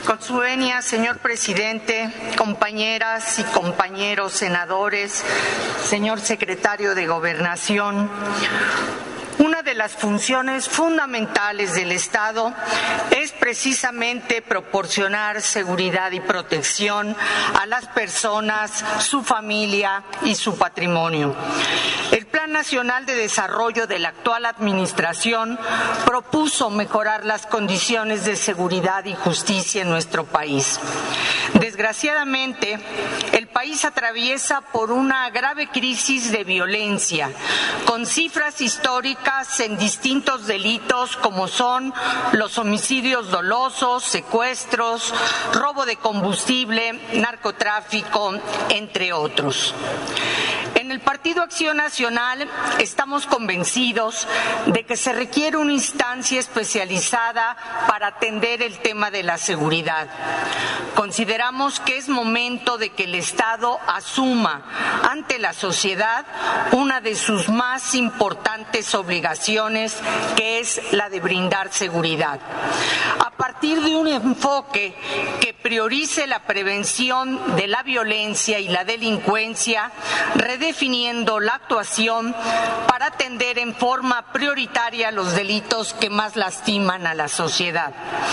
Con su venia, señor presidente, compañeras y compañeros senadores, señor secretario de Gobernación, una de las funciones fundamentales del Estado es precisamente proporcionar seguridad y protección a las personas, su familia y su patrimonio. El Plan Nacional de Desarrollo de la actual administración propuso mejorar las condiciones de seguridad y justicia en nuestro país. Desgraciadamente, el país atraviesa por una grave crisis de violencia, con cifras históricas en distintos delitos como son los homicidios dolosos, secuestros, robo de combustible, narcotráfico, entre otros. En el Partido Acción Nacional estamos convencidos de que se requiere una instancia especializada para atender el tema de la seguridad. Consideramos que es momento de que el Estado asuma ante la sociedad una de sus más importantes obligaciones, que es la de brindar seguridad. A partir de un enfoque que priorice la prevención de la violencia y la delincuencia, redefiniendo la actuación para atender en forma prioritaria los delitos que más lastiman a la sociedad.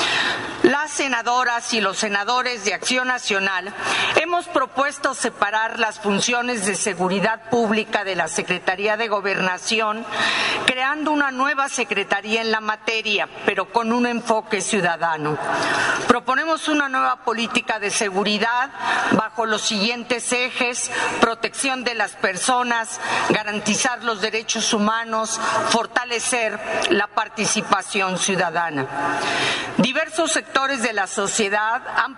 Las senadoras y los senadores de Acción Nacional hemos propuesto separar las funciones de seguridad pública de la Secretaría de Gobernación, creando una nueva secretaría en la materia, pero con un enfoque ciudadano. Proponemos una nueva política de seguridad bajo los siguientes ejes: protección de las personas, garantizar los derechos humanos, fortalecer la participación ciudadana. Diversos sectores de la sociedad han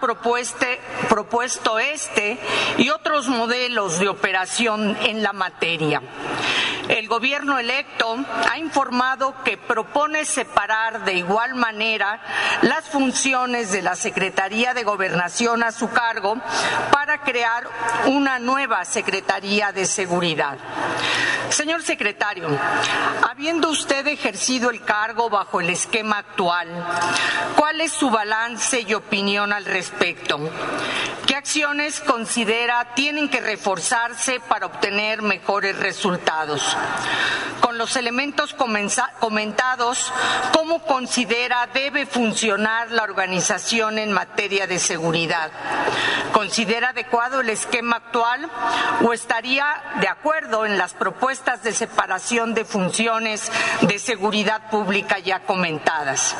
propuesto este y otros modelos de operación en la materia. El gobierno electo ha informado que propone separar de igual manera las funciones de la Secretaría de Gobernación a su cargo para crear una nueva Secretaría de Seguridad. Señor secretario, habiendo usted ejercido el cargo bajo el esquema actual, ¿cuál es su balance y opinión al respecto? ¿Qué acciones considera tienen que reforzarse para obtener mejores resultados? Con los elementos comentados, ¿cómo considera debe funcionar la organización en materia de seguridad? ¿Considera adecuado el esquema actual o estaría de acuerdo en las propuestas de separación de funciones de seguridad pública ya comentadas?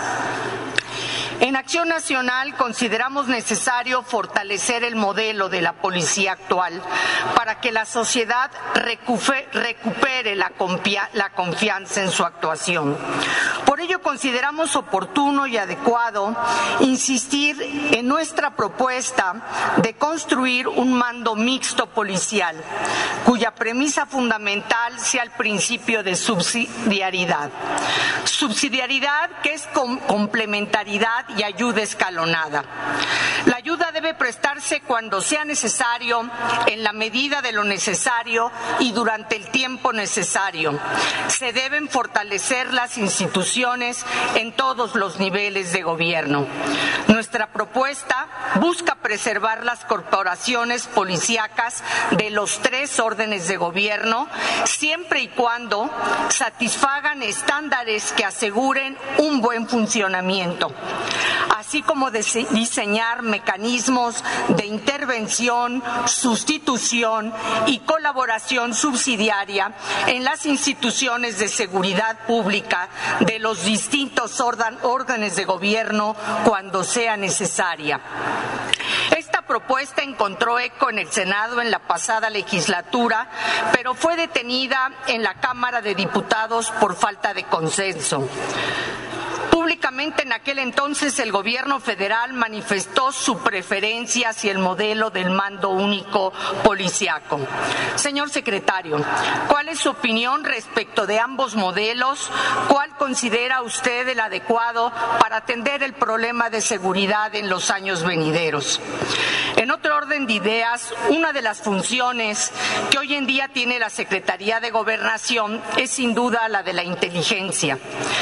En Acción Nacional consideramos necesario fortalecer el modelo de la policía actual para que la sociedad recupere la confianza en su actuación. Por ello consideramos oportuno y adecuado insistir en nuestra propuesta de construir un mando mixto policial, cuya premisa fundamental sea el principio de subsidiariedad. Subsidiariedad que es complementariedad y ayuda escalonada. La ayuda debe prestarse cuando sea necesario, en la medida de lo necesario y durante el tiempo necesario. Se deben fortalecer las instituciones en todos los niveles de gobierno. Nuestra propuesta busca preservar las corporaciones policíacas de los 3 órdenes de gobierno, siempre y cuando satisfagan estándares que aseguren un buen funcionamiento, así como diseñar mecanismos de intervención, sustitución y colaboración subsidiaria en las instituciones de seguridad pública de los distintos órdenes de gobierno cuando sea necesaria. Esta propuesta encontró eco en el Senado en la pasada legislatura, pero fue detenida en la Cámara de Diputados por falta de consenso. Públicamente en aquel entonces el gobierno federal manifestó su preferencia hacia el modelo del mando único policiaco. Señor secretario, ¿cuál es su opinión respecto de ambos modelos? ¿Cuál considera usted el adecuado para atender el problema de seguridad en los años venideros? En otro orden de ideas, una de las funciones que hoy en día tiene la Secretaría de Gobernación es sin duda la de la inteligencia. A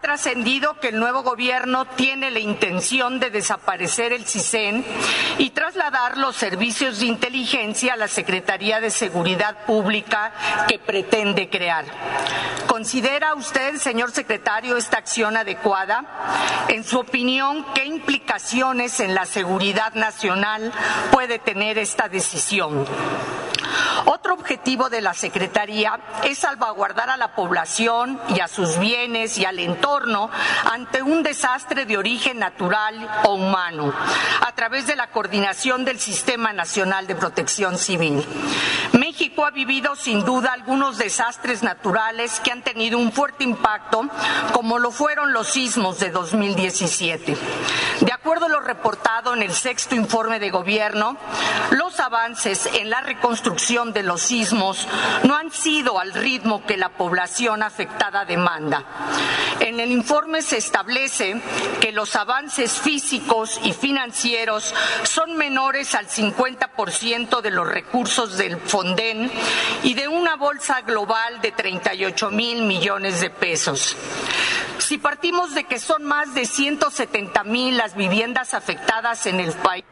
trascendido que el nuevo gobierno tiene la intención de desaparecer el CISEN y trasladar los servicios de inteligencia a la Secretaría de Seguridad Pública que pretende crear. ¿Considera usted, señor secretario, esta acción adecuada? En su opinión, ¿qué implicaciones en la seguridad nacional puede tener esta decisión? Otro objetivo de la Secretaría es salvaguardar a la población y a sus bienes y al entorno ante un desastre de origen natural o humano, a través de la coordinación del Sistema Nacional de Protección Civil. México ha vivido sin duda algunos desastres naturales que han tenido un fuerte impacto, como lo fueron los sismos de 2017. De acuerdo a lo reportado en el 6º informe de gobierno, los avances en la reconstrucción de los sismos no han sido al ritmo que la población afectada demanda. En el informe se establece que los avances físicos y financieros son menores al 50% de los recursos del Fonden y de una bolsa global de 38,000 millones de pesos. Si partimos de que son más de 170,000 las viviendas afectadas en el país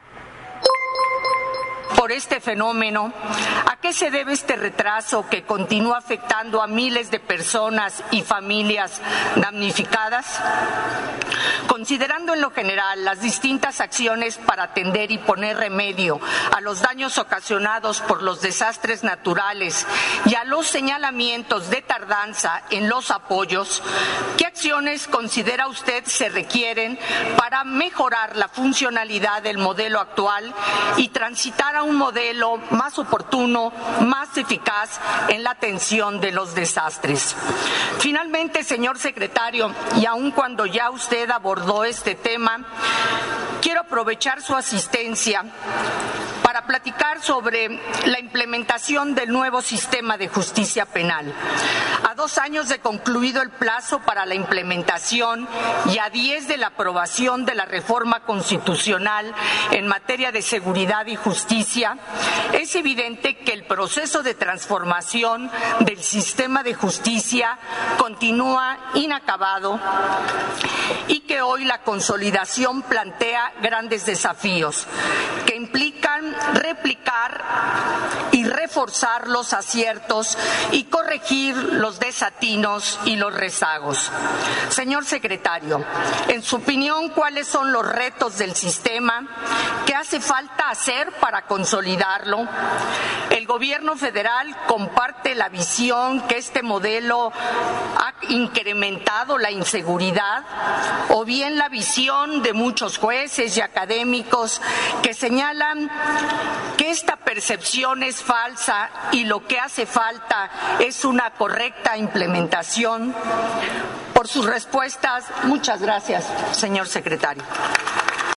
por este fenómeno, ¿a qué se debe este retraso que continúa afectando a miles de personas y familias damnificadas? Considerando en lo general las distintas acciones para atender y poner remedio a los daños ocasionados por los desastres naturales y a los señalamientos de tardanza en los apoyos, ¿qué acciones considera usted se requieren para mejorar la funcionalidad del modelo actual y transitar a un modelo más oportuno, más eficaz en la atención de los desastres? Finalmente, señor secretario, y aun cuando ya usted abordó este tema, quiero aprovechar su asistencia para platicar sobre la implementación del nuevo sistema de justicia penal. A 2 años de concluido el plazo para la implementación y a 10 de la aprobación de la reforma constitucional en materia de seguridad y justicia, es evidente que el proceso de transformación del sistema de justicia continúa inacabado y que hoy la consolidación plantea grandes desafíos que implican replicar y reforzar los aciertos y corregir los desatinos y los rezagos. Señor secretario, en su opinión, ¿cuáles son los retos del sistema? ¿Qué hace falta hacer para consolidarlo? ¿El gobierno federal comparte la visión que este modelo ha incrementado la inseguridad, o bien la visión de muchos jueces y académicos que señalan que esta percepción es falsa y lo que hace falta es una correcta implementación? Por sus respuestas, muchas gracias, señor secretario.